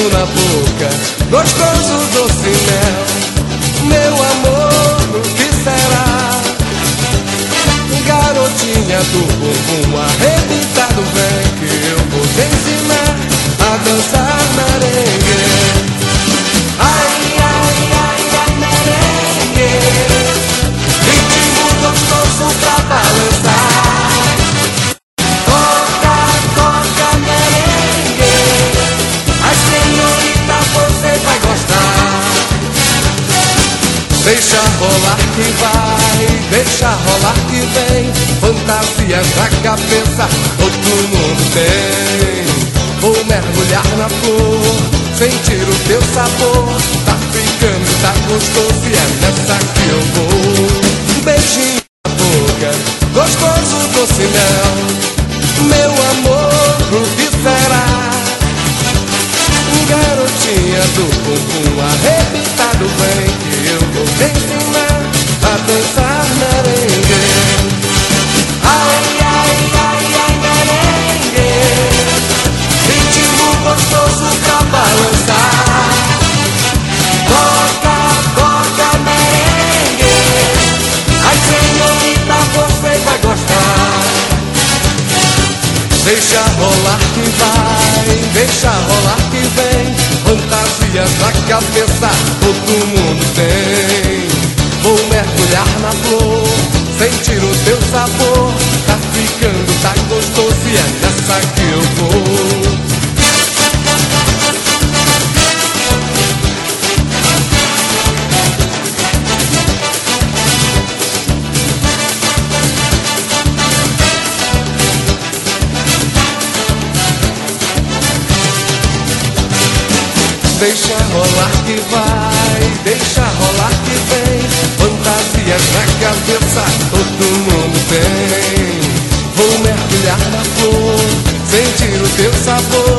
beijo na boca, gostoso doce mel. Meu amor, o que será? Garotinha do bumbum arrebitado, vem que eu vou te ensinar a dançar merengue. Ai, ai, ai, ai, merengue, ritmo gostoso pra balançar. Toca, toca merengue, ai senhorita, você vai gostar. Deixa rolar que vai, deixa rolar que vem. Fantasias na cabeça, todo mundo tem. Vou mergulhar na flor, sentir o teu sabor. Tá ficando, tá gostoso e é nessa que eu vou. Beijinho na boca, gostoso doce mel. Meu amor, o que será? Garotinha do bumbum arrebitado, vem que eu vou te ensinar a dançar merengue. Ai, ai, ai, ai, merengue, ritmo gostoso pra balançar. Toca, toca merengue, ai senhorita, você vai gostar. Deixa rolar que vai, deixa rolar que vem. Fantasias na cabeça, todo mundo tem. Vou mergulhar na flor, sentir o teu sabor. Tá ficando, tá gostoso e é nessa que eu vou. Deixa rolar que vai, deixa rolar que vem. Fantasias na cabeça, todo mundo tem. Vou mergulhar na flor, sentir o teu sabor.